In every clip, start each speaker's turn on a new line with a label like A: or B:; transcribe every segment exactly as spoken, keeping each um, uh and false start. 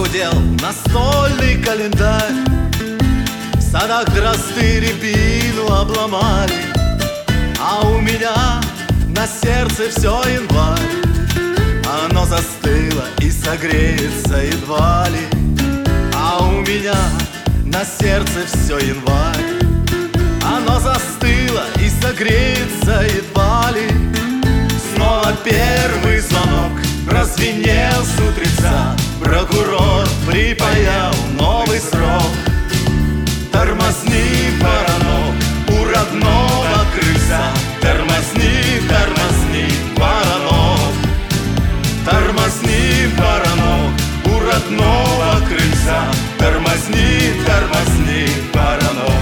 A: похудел настольный календарь. В садах дрозды рябину обломали, а у меня на сердце все январь. Оно застыло и согреется едва ли, а у меня на сердце все январь. Оно застыло и согреется едва ли. Снова первый звонок прозвенел с утреца. Прокурор припаял новый срок. Тормозни, воронок, у родного крыльца. Тормозни, тормозни, воронок. Тормозни, воронок, у родного крыльца. Тормозни, тормозни, воронок.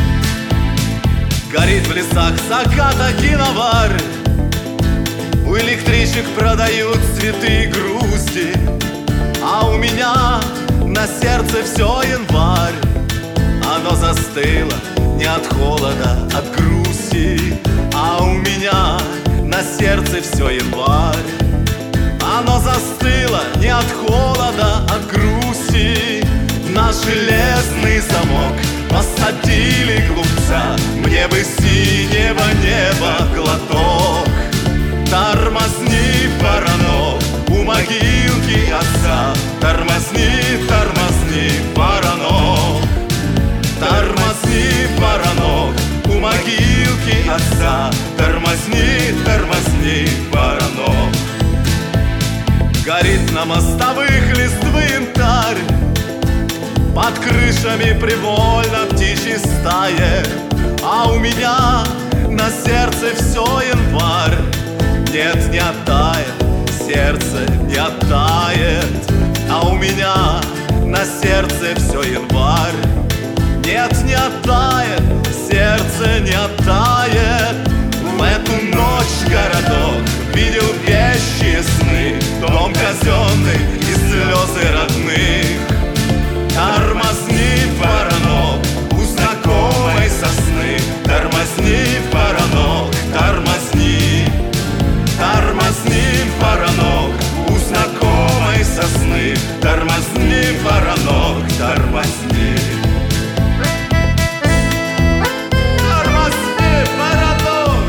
A: Горит в лесах заката киноварь. У электричек продают цветы грусти, а у меня на сердце все январь. Оно застыло не от холода, от грусти, а у меня на сердце все январь. Оно застыло не от холода, от грусти. Наш железный замок посадили глупца. Мне бы синего неба глоток. Тормозни, воронок, у могилки отца. Тормозни, тормозни, воронок. Тормозни, воронок, у могилки отца. Тормозни, тормозни, воронок. Горит на мостовых листвы янтарь. Под крышами привольно птичьи стаи, а у меня на сердце все январь. Нет, не оттает, сердце не оттает, а у меня на сердце все январь. Нет, не оттает, сердце не оттает. В эту ночь городок видел вещие сны, дом казенный и слезы родных. Тормозни, воронок, у знакомой сосны. Тормозни, воронок, тормозни. Тормозни, воронок, у знакомой сосны. Тормозни, воронок, тормозни. Тормозни, воронок.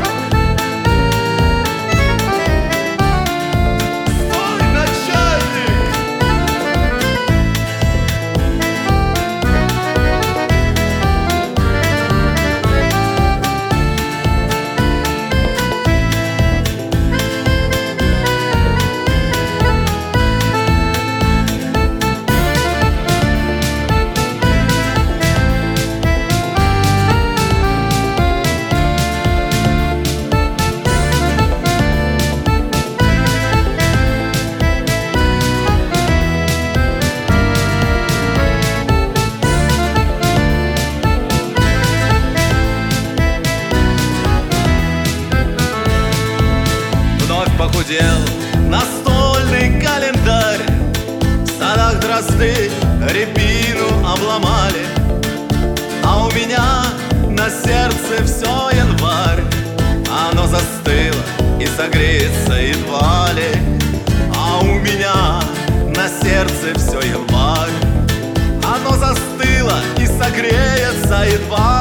A: Стой, начальник. Похудел настольный календарь. В садах дрозды рябину обломали, а у меня на сердце все январь. Оно застыло и согреется едва ли, а у меня на сердце все январь. Оно застыло и согреется едва